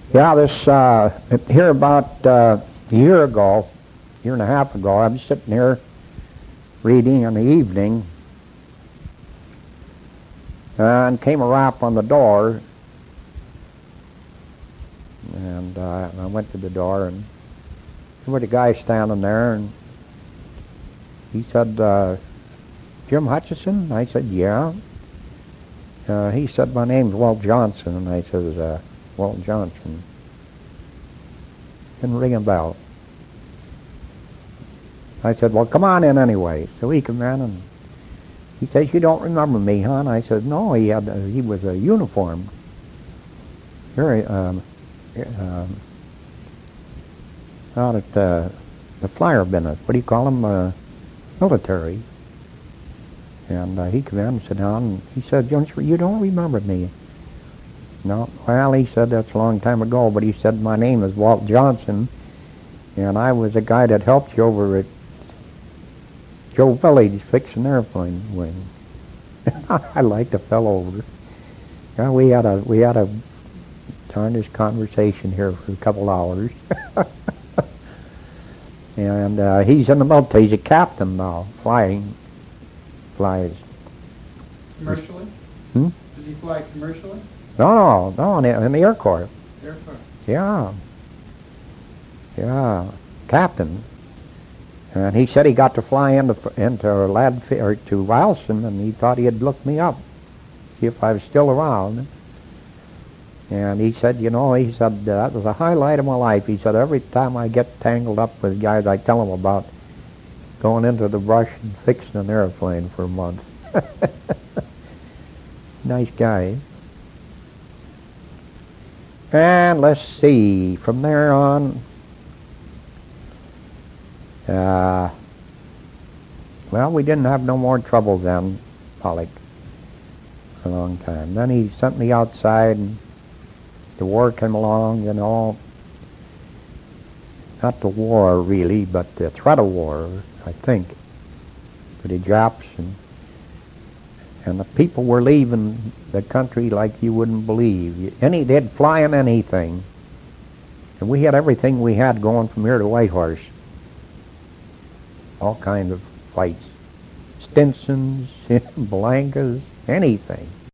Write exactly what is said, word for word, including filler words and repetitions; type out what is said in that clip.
Yeah, this, uh, here about uh, a year ago, year and a half ago, I was sitting here reading in the evening, and came a rap on the door, and uh, I went to the door, and there was a guy standing there, and he said, uh, Jim Hutchison? I said, yeah. Uh, he said, my name's Walt Johnson, and I said, uh, Walt Johnson. Didn't ring a bell. I said, well, come on in anyway. So he came in, and he says, you don't remember me, huh? And I said, no, he had, uh, he was a uniform. Very, um, um, out at the, the flyer business. What do you call them? Uh, military. And uh, he came in and sat down, and he said, you don't remember me. No, well, he said, that's a long time ago, but he said, my name is Walt Johnson, and I was the guy that helped you over at Joe Village fixing an airplane wing. I liked the fellow over. Yeah, we had a we had a darn this conversation here for a couple hours. And uh, he's in the military. He's a captain now, flying, flies. Commercially? Hmm? Does he fly commercially? No, no, in the, in the Air Corps. Air Corps. Yeah. Yeah, captain. And he said he got to fly into into Lad or to Wilson, and he thought he'd look me up, see if I was still around. And he said, you know, he said, uh, that was a highlight of my life. He said, every time I get tangled up with guys, I tell them about going into the brush and fixing an airplane for a month. Nice guy. And let's see, from there on, uh, well, we didn't have no more trouble then, Pollock, for a long time. Then he sent me outside, and the war came along, you know. Not the war, really, but the threat of war, I think, for the Japs. And, and the people were leaving the country like you wouldn't believe. Any, they'd fly in anything. And we had everything we had going from here to Whitehorse. All kinds of fights. Stinsons, Blancas, anything.